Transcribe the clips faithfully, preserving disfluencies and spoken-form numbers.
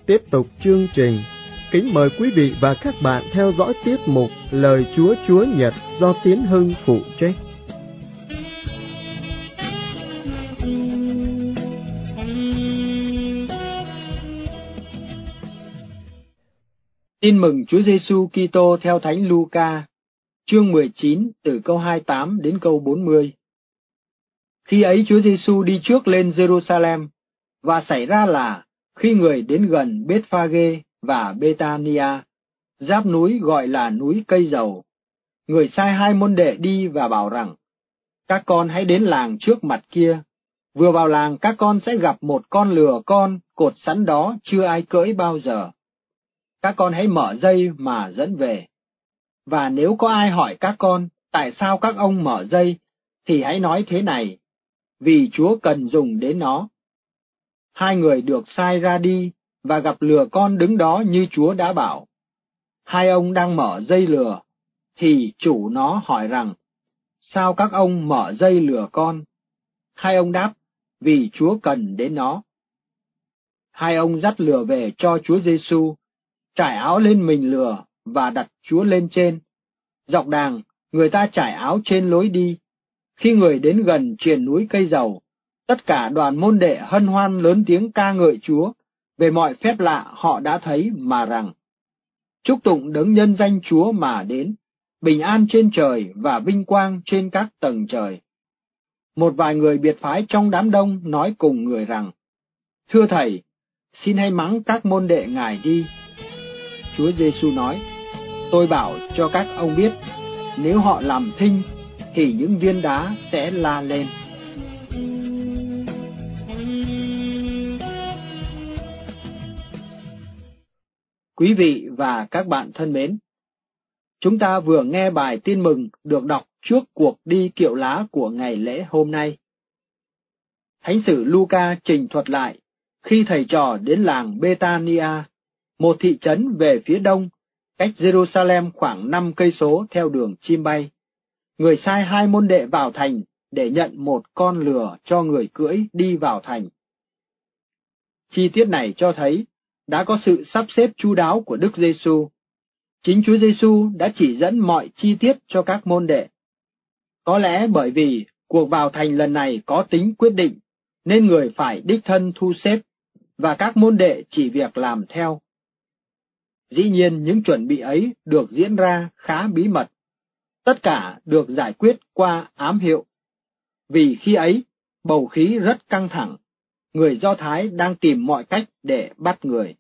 tiếp tục chương trình. Kính mời quý vị và các bạn theo dõi tiết mục Lời Chúa Chúa Nhật do Tiến Hưng phụ trách. Tin mừng Chúa Giêsu Kitô theo Thánh Luca, chương mười chín từ câu hai mươi tám đến câu bốn mươi. Khi ấy Chúa Giêsu đi trước lên Jerusalem, và xảy ra là khi người đến gần Bethphage và Betania, giáp núi gọi là núi Cây Dầu, người sai hai môn đệ đi và bảo rằng: các con hãy đến làng trước mặt kia. Vừa vào làng, các con sẽ gặp một con lừa con cột sẵn đó, chưa ai cưỡi bao giờ. Các con hãy mở dây mà dẫn về. Và nếu có ai hỏi các con tại sao các ông mở dây, thì hãy nói thế này: vì Chúa cần dùng đến nó. Hai người được sai ra đi và gặp lừa con đứng đó như Chúa đã bảo. Hai ông đang mở dây lừa, thì chủ nó hỏi rằng: sao các ông mở dây lừa con? Hai ông đáp: vì Chúa cần đến nó. Hai ông dắt lừa về cho Chúa Giêsu, trải áo lên mình lừa và đặt Chúa lên trên. Dọc đàng, người ta trải áo trên lối đi. Khi người đến gần triền núi Cây Dầu, tất cả đoàn môn đệ hân hoan lớn tiếng ca ngợi Chúa về mọi phép lạ họ đã thấy, mà rằng: chúc tụng đấng nhân danh Chúa mà đến, bình an trên trời và vinh quang trên các tầng trời. Một vài người biệt phái trong đám đông nói cùng người rằng: thưa thầy, xin hãy mắng các môn đệ ngài đi. Chúa Giêsu nói: tôi bảo cho các ông biết, nếu họ làm thinh thì những viên đá sẽ la lên. Quý vị và các bạn thân mến, chúng ta vừa nghe bài tin mừng được đọc trước cuộc đi kiệu lá của ngày lễ hôm nay. Thánh sử Luca trình thuật lại khi thầy trò đến làng Betania, một thị trấn về phía đông, cách Jerusalem khoảng năm cây số theo đường chim bay. Người sai hai môn đệ vào thành để nhận một con lừa cho người cưỡi đi vào thành. Chi tiết này cho thấy đã có sự sắp xếp chu đáo của Đức Giêsu. Chính Chúa Giêsu đã chỉ dẫn mọi chi tiết cho các môn đệ. Có lẽ bởi vì cuộc vào thành lần này có tính quyết định, nên người phải đích thân thu xếp, và các môn đệ chỉ việc làm theo. Dĩ nhiên những chuẩn bị ấy được diễn ra khá bí mật. Tất cả được giải quyết qua ám hiệu. Vì khi ấy, bầu khí rất căng thẳng, người Do Thái đang tìm mọi cách để bắt người.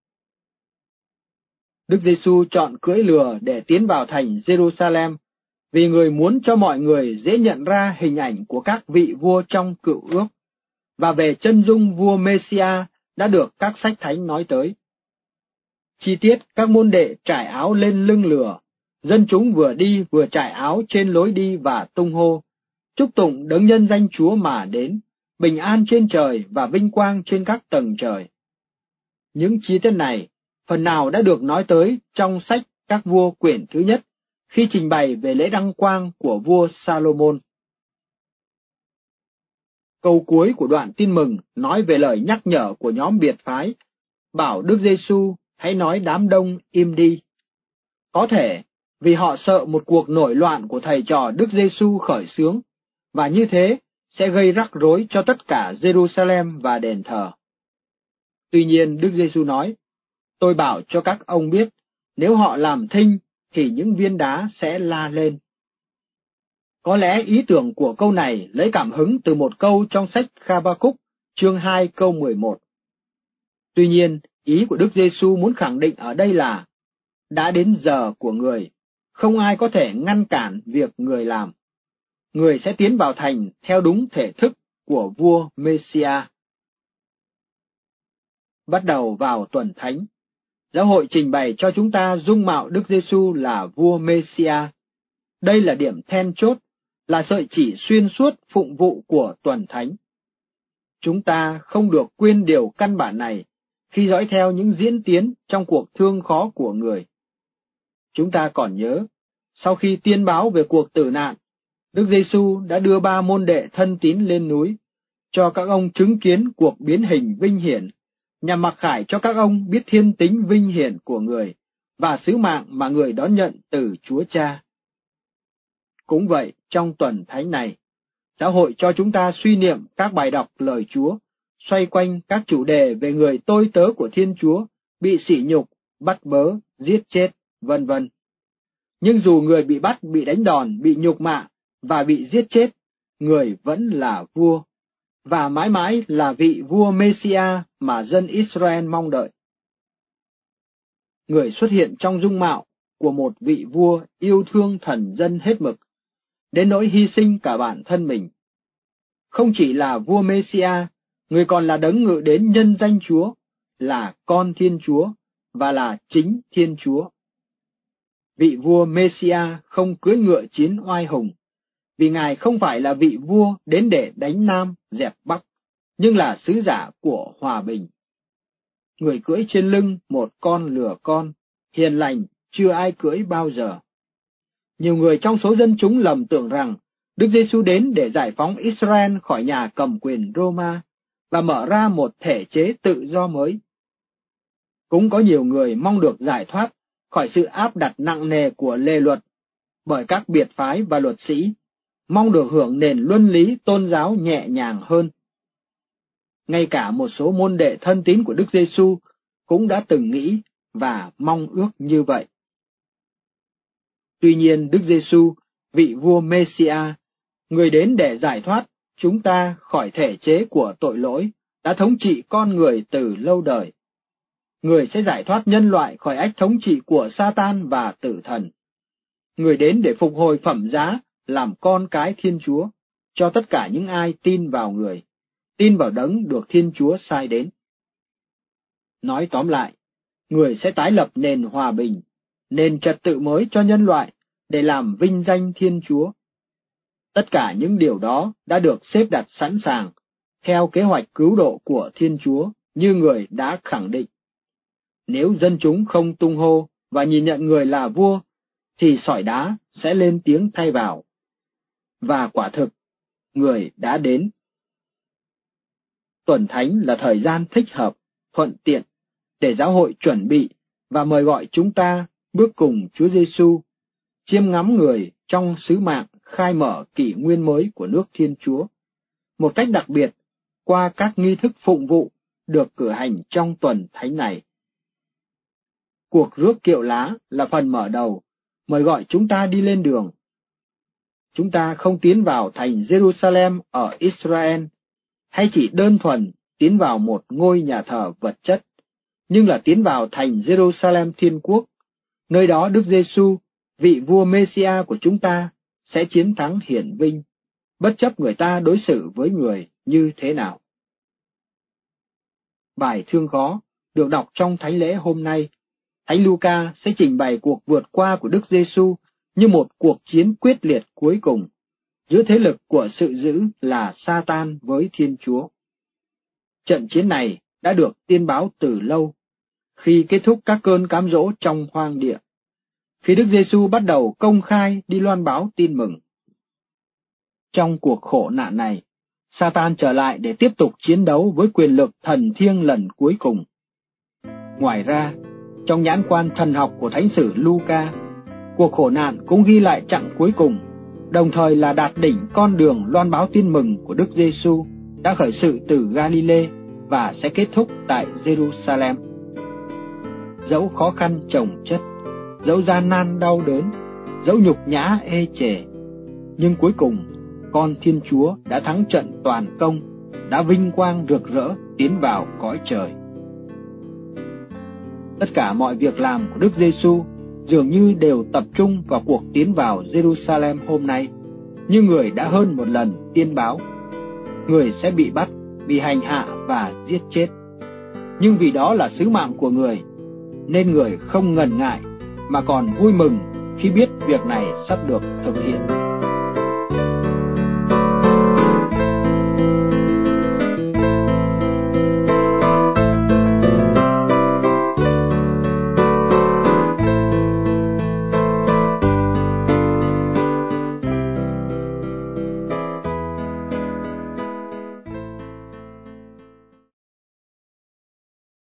Đức Giêsu chọn cưỡi lừa để tiến vào thành Jerusalem, vì người muốn cho mọi người dễ nhận ra hình ảnh của các vị vua trong Cựu Ước, và về chân dung vua Mêsia đã được các sách thánh nói tới. Chi tiết các môn đệ trải áo lên lưng lừa, dân chúng vừa đi vừa trải áo trên lối đi và tung hô: chúc tụng đấng nhân danh Chúa mà đến, bình an trên trời và vinh quang trên các tầng trời. Những chi tiết này phần nào đã được nói tới trong sách Các Vua quyển thứ nhất, khi trình bày về lễ đăng quang của vua Salomon. Câu cuối của đoạn tin mừng nói về lời nhắc nhở của nhóm biệt phái, bảo Đức Giêsu hãy nói đám đông im đi. Có thể vì họ sợ một cuộc nổi loạn của thầy trò Đức Giêsu khởi xướng, và như thế sẽ gây rắc rối cho tất cả Jerusalem và đền thờ. Tuy nhiên Đức Giêsu nói: tôi bảo cho các ông biết, nếu họ làm thinh thì những viên đá sẽ la lên. Có lẽ ý tưởng của câu này lấy cảm hứng từ một câu trong sách Kha-ba-cúc, chương hai câu mười một. Tuy nhiên, ý của Đức Giêsu muốn khẳng định ở đây là đã đến giờ của người, không ai có thể ngăn cản việc người làm. Người sẽ tiến vào thành theo đúng thể thức của vua Mêsia. Bắt đầu vào tuần thánh, giáo hội trình bày cho chúng ta dung mạo Đức Giêsu là vua Mêsia. Đây là điểm then chốt, là sợi chỉ xuyên suốt phụng vụ của tuần thánh. Chúng ta không được quên điều căn bản này khi dõi theo những diễn tiến trong cuộc thương khó của người. Chúng ta còn nhớ, sau khi tiên báo về cuộc tử nạn, Đức Giêsu đã đưa ba môn đệ thân tín lên núi, cho các ông chứng kiến cuộc biến hình vinh hiển, nhằm mặc khải cho các ông biết thiên tính vinh hiển của người và sứ mạng mà người đón nhận từ Chúa Cha. Cũng vậy, trong tuần thánh này, giáo hội cho chúng ta suy niệm các bài đọc lời Chúa, xoay quanh các chủ đề về người tôi tớ của Thiên Chúa, bị sỉ nhục, bắt bớ, giết chết, vân vân. Nhưng dù người bị bắt, bị đánh đòn, bị nhục mạ và bị giết chết, người vẫn là vua, và mãi mãi là vị vua Mêsia mà dân Israel mong đợi. Người xuất hiện trong dung mạo của một vị vua yêu thương thần dân hết mực, đến nỗi hy sinh cả bản thân mình. Không chỉ là vua Mêsia, người còn là đấng ngự đến nhân danh Chúa, là con Thiên Chúa và là chính Thiên Chúa. Vị vua Mêsia không cưỡi ngựa chiến oai hùng, vì Ngài không phải là vị vua đến để đánh Nam, dẹp Bắc, nhưng là sứ giả của hòa bình. Người cưỡi trên lưng một con lừa con, hiền lành, chưa ai cưỡi bao giờ. Nhiều người trong số dân chúng lầm tưởng rằng Đức Giêsu đến để giải phóng Israel khỏi nhà cầm quyền Roma và mở ra một thể chế tự do mới. Cũng có nhiều người mong được giải thoát khỏi sự áp đặt nặng nề của lề luật bởi các biệt phái và luật sĩ, mong được hưởng nền luân lý tôn giáo nhẹ nhàng hơn. Ngay cả một số môn đệ thân tín của Đức Giêsu cũng đã từng nghĩ và mong ước như vậy. Tuy nhiên Đức Giêsu, vị vua Mêsia, người đến để giải thoát chúng ta khỏi thể chế của tội lỗi, đã thống trị con người từ lâu đời. Người sẽ giải thoát nhân loại khỏi ách thống trị của Sa-tan và tử thần. Người đến để phục hồi phẩm giá, làm con cái Thiên Chúa, cho tất cả những ai tin vào người, tin vào đấng được Thiên Chúa sai đến. Nói tóm lại, người sẽ tái lập nền hòa bình, nền trật tự mới cho nhân loại, để làm vinh danh Thiên Chúa. Tất cả những điều đó đã được xếp đặt sẵn sàng, theo kế hoạch cứu độ của Thiên Chúa, như người đã khẳng định. Nếu dân chúng không tung hô và nhìn nhận người là vua, thì sỏi đá sẽ lên tiếng thay vào. Và quả thực, người đã đến. Tuần Thánh là thời gian thích hợp, thuận tiện, để giáo hội chuẩn bị và mời gọi chúng ta bước cùng Chúa Giêsu, chiêm ngắm người trong sứ mạng khai mở kỷ nguyên mới của nước Thiên Chúa, một cách đặc biệt qua các nghi thức phụng vụ được cử hành trong tuần thánh này. Cuộc rước kiệu lá là phần mở đầu, mời gọi chúng ta đi lên đường. Chúng ta không tiến vào thành Jerusalem ở Israel, hay chỉ đơn thuần tiến vào một ngôi nhà thờ vật chất, nhưng là tiến vào thành Jerusalem Thiên Quốc, nơi đó Đức Giêsu, vị vua Mêsia của chúng ta, sẽ chiến thắng hiển vinh, bất chấp người ta đối xử với người như thế nào. Bài thương khó được đọc trong thánh lễ hôm nay, Thánh Luca sẽ trình bày cuộc vượt qua của Đức Giêsu như một cuộc chiến quyết liệt cuối cùng giữa thế lực của sự dữ là Sa-tan với Thiên Chúa. Trận chiến này đã được tiên báo từ lâu, khi kết thúc các cơn cám dỗ trong hoang địa, khi Đức Giêsu bắt đầu công khai đi loan báo tin mừng. Trong cuộc khổ nạn này, Sa-tan trở lại để tiếp tục chiến đấu với quyền lực thần thiêng lần cuối cùng. Ngoài ra, trong nhãn quan thần học của Thánh sử Luca, cuộc khổ nạn cũng ghi lại chặng cuối cùng, đồng thời là đạt đỉnh con đường loan báo tin mừng của Đức Giêsu đã khởi sự từ Galilee và sẽ kết thúc tại Jerusalem. Dẫu khó khăn chồng chất, dẫu gian nan đau đớn, dẫu nhục nhã ê chề, nhưng cuối cùng con Thiên Chúa đã thắng trận toàn công, đã vinh quang rực rỡ tiến vào cõi trời. Tất cả mọi việc làm của Đức Giêsu dường như đều tập trung vào cuộc tiến vào Jerusalem hôm nay, như người đã hơn một lần tiên báo. Người sẽ bị bắt, bị hành hạ và giết chết. Nhưng vì đó là sứ mạng của người, nên người không ngần ngại, mà còn vui mừng khi biết việc này sắp được thực hiện.